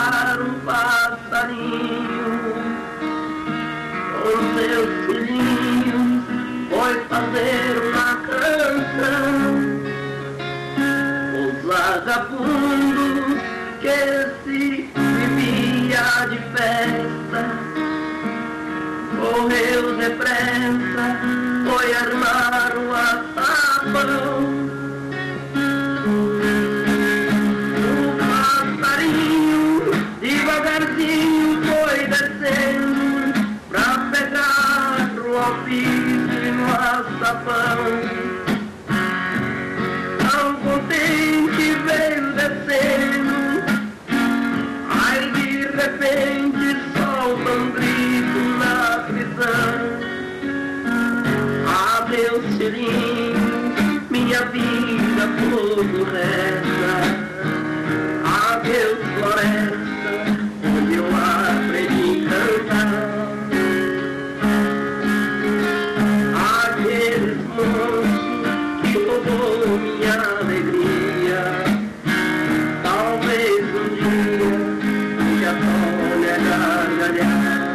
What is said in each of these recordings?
cantar um passarinho, com seus filhinhos foi fazer uma canção. Os vagabundos que se vivia de festa, correu depressa, foi armar o açapão. O passarinho devagarzinho foi descendo pra pegar o alfice no açapão. Tão contente veio descendo, ai de repente solta um grito na prisão. Adeus filhinho, minha vida tudo resta. Adeus floresta, onde eu aprendi a cantar. Aqueles monstros que roubou minha alegria, talvez um dia já tome a gargalhar.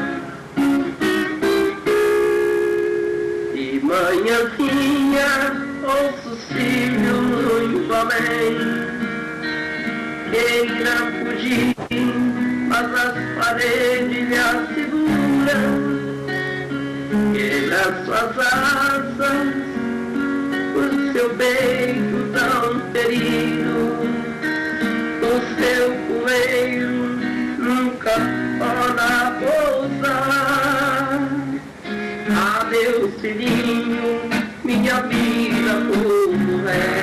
E manhãzinha ouço os filhos muito além, queira fugir, mas as paredes lhe asseguram. Quebra suas asas, o seu peito tão ferido, o seu poeiro nunca pode pousar. Adeus filhinho, minha vida tudo é.